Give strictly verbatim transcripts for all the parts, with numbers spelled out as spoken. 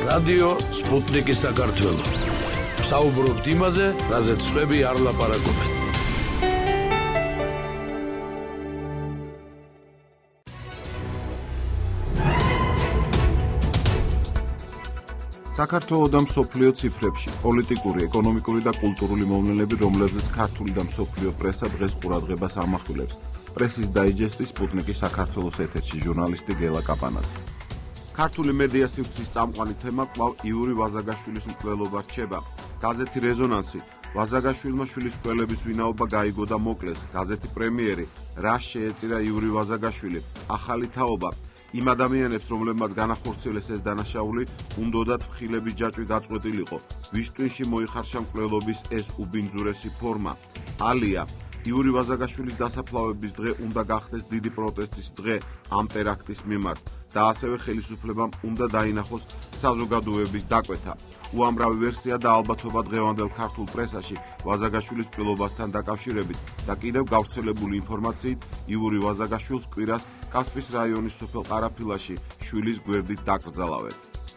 რადიო სპუტნიკი საქართველო. საუბრობთ იმაზე, რაზეც სხვები არ ლაპარაკობენ. საქართველოს და მსოფლიო ციფრებში პოლიტიკური, ეკონომიკური და კულტურული მოვლენები, რომლებზეც ქართული და მსოფლიო პრესა დღეს ყურადღებას ამახვილებს. პრესის დაიჯესტი სპუტნიკის საქართველოს ეთერში ჟურნალისტი გელა კაპანაძე. ქართული მედია სივრცის წამყვანი თემა კვლავ იური ვაზაგაშვილის მკვლელობა რჩება. გაზეთი რეზონანსი ვაზაგაშვილმა შვილის მკვლელების ვინაობა გაიგო და მოკლეს. გაზეთი პრემიერი რა შეეწირა იური ვაზაგაშვილი, ახალი თაობა. იმ ადამიანებს, რომლებმაც განახორციელეს ეს დანაშაული, უნდოდათ მხილების ჯაჭვი გაწყვეტილიყო. ვის ტვინში მოიხარშა მკვლელობის ეს უბინძურესი ფორმა. ალია იური ვაზაგაშვილის დასაფლავების დღე უნდა გახდეს დიდი პროტესტის დღე ამ ტერაქტის მიმართ და ასევე ხელისუფლებამ უნდა დაინახოს საზოგადოების დაკვეთა. უამრავი ვერსია და ალბათობა დღევანდელ ქართულ პრესაში ვაზაგაშვილის მკვლელობასთან დაკავშირებით და კიდევ გავრცელებული ინფორმაციით იური ვაზაგაშვილს კვირას კასპის რაიონის სოფელ ყარაფილაში შვილის გვერდით დაკრძალავენ.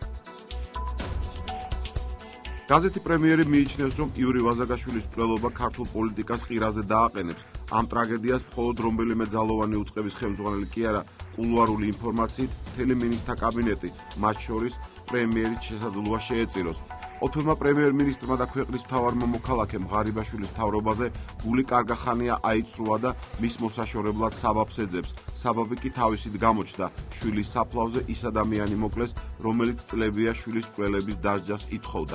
გაზეთი პრემიერი მიიჩნევს, რომ იური ვაზაგაშვილის მკვლელობა ქართულ პოლიტიკას ყირაზე დააყენებს. ამ ტრაგედიას მხოლოდ რომელიმე ძალოვანი უწყების ხელმძღვანელი კი არა, კულუარული ინფორმაციით მთელი მინისტრთა კაბინეტი, მათ შორის პრემიერის შესაძლოა შეეწიროს. ყოფილმა პრემიერ-მინისტრმა და ქვეყნის მთავარმა მოქალაქემ ღარიბაშვილის მთავრობაზე გული კარგახანია აიწრუა და მის მოსაშორებლად საბაბს ეძებს. საბაბი კი თავისით გამოჩნდა. შვილის საფლავზე ის ადამიანი მოკლეს, რომელიც წლებია შვილის მკვლელების დასჯას ითხოვდა.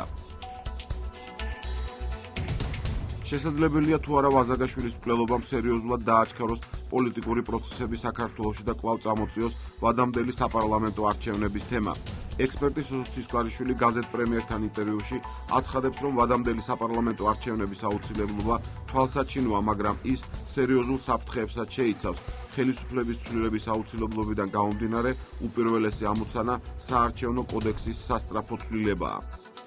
შესაძლებელია თუ არა ვაზაგაშვილის მკვლელობამ სერიოზულად დააჩქაროს პოლიტიკური პროცესები საქართველოში და კვლავ წამოწიოს ვადამდელი საპარლამენტო არჩევნების თემა. ექსპერტი სუსტი სკვარიშვილი გაზეთ პრემიერთან ინტერვიუში აცხადებს, რომ ვადამდელი საპარლამენტო არჩევნების აუცილებლობა თვალსაჩინოა, მაგრამ ის სერიოზულ საფრთხეებსაც შეიცავს. ხელისუფლების ცვლილების აუცილებლობიდან გამომდინარე, უპირველესი ამოცანა საარჩევნო კოდექსის სასწრაფო ცვლილებაა.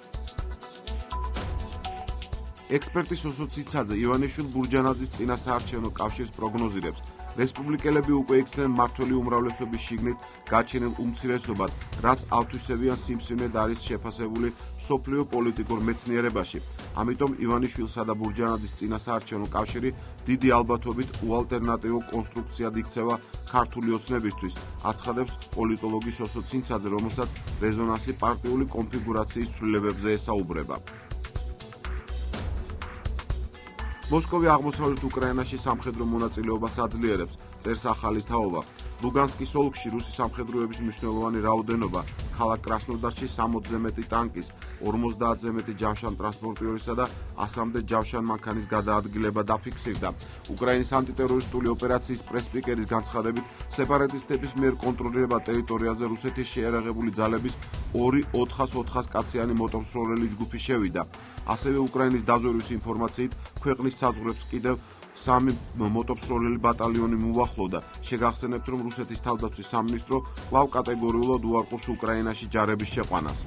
ექსპერტი სოსო ციცაძე ივანიშვილ-ბურჯანაძის წინა საარჩევნო კავშირს პროგნოზირებს. რესპუბლიკელები უკვე იქცნენ მმართველი უმრავლესობის შიგნით გაჩენილ უმცირესობად, რაც ავთვისებიან სიმსივნედ არის შეფასებული მსოფლიო პოლიტიკურ მეცნიერებაში. ამიტომ ივანიშვილსა და ბურჯანაძის წინა საარჩევნო კავშირი დიდი ალბათობით უალტერნატივო კონსტრუქციად იქცევა ქართული ოცნებისთვის, აცხადებს პოლიტოლოგი სოსო ცინცაძე, რომელსაც რეზონანსი პარტიული კონფიგურაციის ცვლილებებზე ესაუბრება. მოსკოვი აღმოსავლეთ უკრაინაში სამხედრო მონაწილეობას აძლიერებს, წერს ახალი თაობა. ლუგანსკის ოლქში რუსი სამხედროების მნიშვნელოვანი რაოდენობა, ქალაქ კრასნოდარში სამოცზე მეტი ტანკის, ორმოცდაათზე მეტი ჯავშან-ტრანსპორტიორისა და ასამდე ჯავშან-მანქანის გადაადგილება დაფიქსირდა. უკრაინის ანტიტერორისტული ოპერაციის პრესპიკერის განცხადებით, სეპარატისტების მიერ კონტროლირებად ტერიტორიაზე რუსეთის შეიარაღებული ძალების ორი ოთხას ოთხას კაციანი მოტორსროლელი ჯგუფი შევიდა. ასევე უკრაინის დაზვერვის ინფორმაციით, ქვეყნის საზღვრებს კიდევ სამი მოტორსროლელი ბატალიონი მოუახლოვდა. შეგახსენებთ, რომ რუსეთის თავდაცვის სამინისტრო კვლავ კატეგორიულად უარყოფს უკრაინაში ჯარების შეყვანას.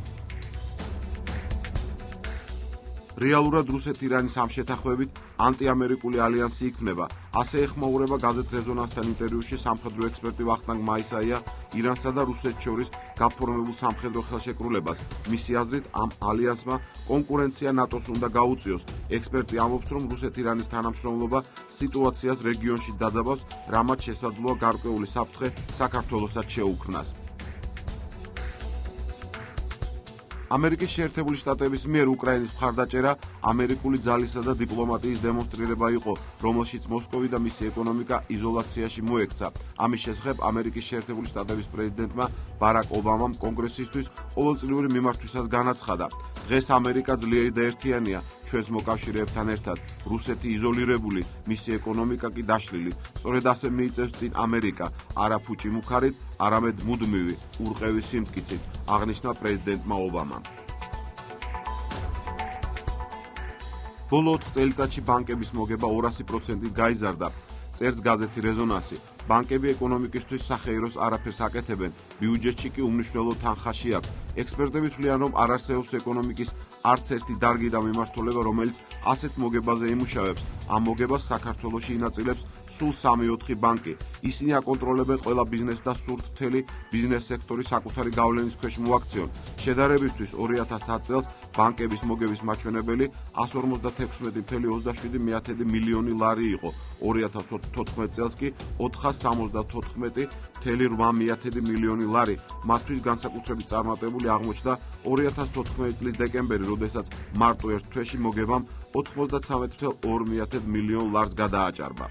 რეალურად რუსეთ-ირანის ამ შეთანხმებით ანტიამერიკული ალიანსი იქმნება. ასე ეხმაურება გაზეთ რეზონანსთან ინტერვიუში სამხედრო ექსპერტი ვახტანგ მაისაია ირანსა და რუსეთს შორის გაფორმებულ სამხედრო ხელშეკრულებას. მისი აზრით, ამ ალიანსმა კონკურენცია ნატოს უნდა გაუწიოს. ექსპერტი ამბობს, რომ რუსეთ-ირანის თანამშრომლობა სიტუაციას რეგიონში დაძაბავს, რამაც შესაძლოა გარკვეული საფრთხე საქართველოსაც შეუქმნას. ამერიკის შეერთებული შტატების მიერ უკრაინის მხარდაჭერა ამერიკული ძალისა და დიპლომატიის დემონსტრირება იყო, რომელშიც მოსკოვი და მისი ეკონომიკა იზოლაციაში მოექცა. ამის შესახებ ამერიკის შეერთებული შტატების პრეზიდენტმა ბარაკ ობამამ კონგრესისთვის ყოველწლიური მიმართვისას განაცხადა. დღეს ამერიკა ძლიერი და ერთიანია ჩვენს მოკავშირეებთან ერთად. რუსეთი იზოლირებული, მისი ეკონომიკა კი დაშლილი. სწორედ ასე მიიწევს წინ ამერიკა, არა ფუჭი მუქარით, არამედ მუდმივი, ურყევი სიმტკიცით, აღნიშნა პრეზიდენტმა ობამამ. ბოლო ოთხ წელიწადში ბანკების მოგება ორასი პროცენტით გაიზარდა, წერს გაზეთი რეზონანსი. ბანკები ეკონომიკისთვის სახეიროს არაფერს აკეთებენ, ბიუჯეტში კი უმნიშვნელო თანხაში აქვს. ექსპერტები თვლიან, რომ არ არსებობს ეკონომიკის არც ერთი დარგი და მიმართულება, რომელიც ასეთ მოგებაზე იმუშავებს. ამ მოგებას საქართველოში ინაწილებს სულ სამი-ოთხი ბანკი. ისინი აკონტროლებენ ყველა ბიზნესს და სურთ მთელი ბიზნეს სექტორი საკუთარი გავლენის ქვეშ მოაქციონ. შედარებისთვის ორი ათას ათ წელს ბანკების მოგების მაჩვენებელი εκατს ორმოცდათექვსმეტი virgulă ოცდაშვიდი მილიონი ლარი იყო. ორი ათას თოთხმეტ წელს კი ოთხას სამოცდათოთხმეტი virgulă რვა მილიონი ლარი. მათთვის განსაკუთრებით წარმატებული აღმოჩნდა ორი ათას თოთხმეტი წლის დეკემბერი, როდესაც მარტო ერთ თვეში მოგებამ ოთხმოცდათრამეტ virgulă ორი მილიონ ლარს გადააჭარბა.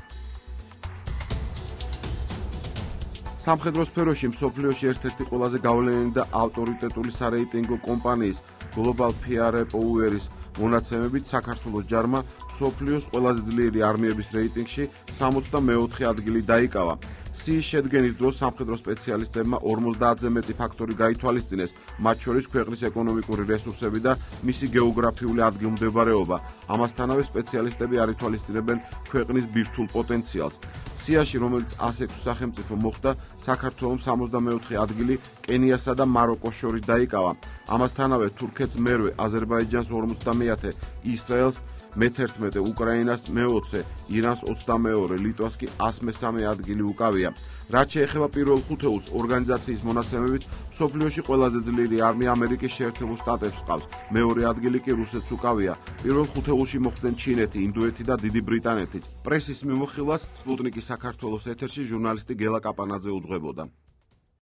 სამხედრო სფეროში მსოფლიოში ერთ-ერთი ყველაზე გავლენიანი და ავტორიტეტული სარეიტინგო კომპანიის Global პი არ Power-ის მონაცემებით საქართველოს ჯარმა მსოფლიოს ყველაზე ძლიერი არმიების რეიტინგში სამოცდამეოთხე ადგილი დაიკავა. სიის შედგენის დროს სამხედრო სპეციალისტებმა ორმოცდაათზე მეტი ფაქტორი გაითვალისწინეს, მათ შორის ქვეყნის ეკონომიკური რესურსები და მისი გეოგრაფიული ადგილმდებარეობა. ამასთანავე სპეციალისტები არ ითვალისწინებენ ქვეყნის ბირთვულ პოტენციალს. სიაში, რომელიც ას ექვსი სახელმწიფო მოხვდა, საქართველომ სამოცდამეოთხე ადგილი კენიასა და მაროკოს შორის დაიკავა. ამასთანავე თურქეთს მერვე, აზერბაიჯანს ორმოცდამეათე, ისრაელს მეთერთმეტე, უკრაინას მეოცე, ირანს ოცდამეორე, ლიტვას კი ას მესამე ადგილი უკავია. რაც შეეხება პირველ ხუთეულს, ორგანიზაციის მონაცემებით, მსოფლიოში ყველაზე ძლიერი არმია ამერიკის შეერთებულ შტატებს ჰყავს. მეორე ადგილი კი რუსეთს უკავია. პირველ ხუთეულში მოხვდნენ ჩინეთი, ინდოეთი და დიდი ბრიტანეთი. პრესის მიმოხილვას სპუტნიკის საქართველოს ეთერში ჟურნალისტი გელა კაპანაძე უძღვებოდა.